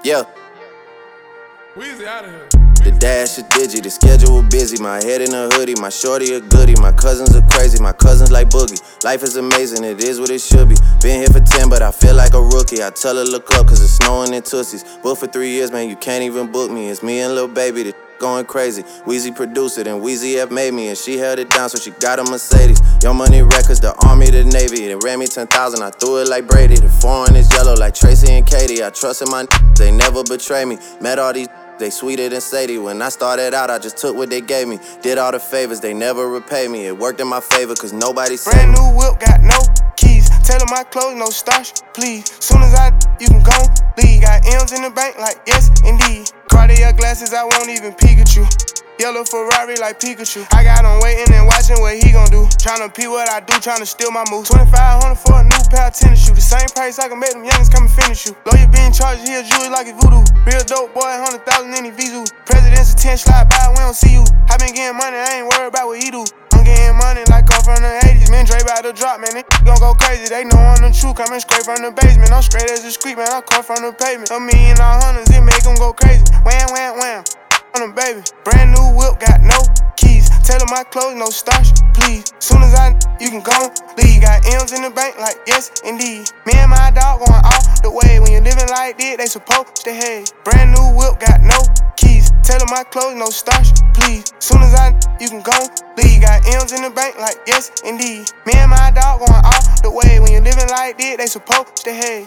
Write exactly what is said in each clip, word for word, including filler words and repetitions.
Yeah. Weezy out of here. The dash is digi, the schedule busy. My head in a hoodie, my shorty a goodie. My cousins are crazy, my cousins like Boogie. Life is amazing, it is what it should be. Been here for ten, but I feel like a rookie. I tell her look up, cause it's snowing in Tootsies. Booked for three years, man, you can't even book me. It's me and Lil Baby, the going crazy. Weezy produced it, and Weezy F made me. And she held it down, so she got a Mercedes. Young Money Records, the Army, the Navy. They ran me ten thousand, I threw it like Brady. The foreign is yellow like Tracy and Katie. I trust in my n***s, they never betray me. Met all these they sweeter than Sadie. When I started out, I just took what they gave me. Did all the favors, they never repay me. It worked in my favor, cause nobody saved Brand me. new whip, got no keys. Tell her my clothes, no starch, please. Soon as I, you can go leave. Got M's in the bank, like yes, indeed. Cartier glasses, I won't even peek at you. Yellow Ferrari like Pikachu. I got him waiting and watching what he gon' do. Tryna pee what I do, tryna steal my moves. twenty-five hundred for a new pair of tennis shoes. The same price I can make them youngins come and finish you. Lawyer being charged, he a jewelry like a voodoo. Real dope boy, one hundred thousand in his Vizu. President's attention slide by, we don't see you. I been getting money, I ain't worried about what he do. I'm getting money like I'm from the eighties. Man, Dre about to drop, man, they gon' go crazy. They know I'm the truth, coming straight from the basement. I'm straight as a street, man, I come from the pavement. A million all hundreds, it make them go crazy. Wham, wham, wham. On them, baby. Brand new whip, got no keys. Tell her my clothes, no starch, please. Soon as I, you can go leave. Got M's in the bank, like yes, indeed. Me and my dog going all the way. When you living like this, they supposed to hate. Brand new whip, got no keys. Tell her my clothes, no starch, please. Soon as I, you can go leave. Got M's in the bank, like yes, indeed. Me and my dog going all the way. When you living like this, they supposed to hate.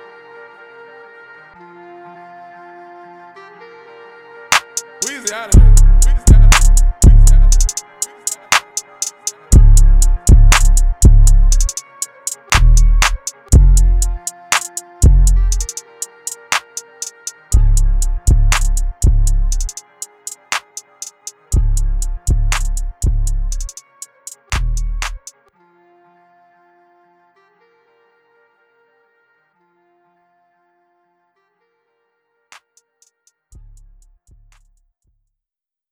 Weezy out of here.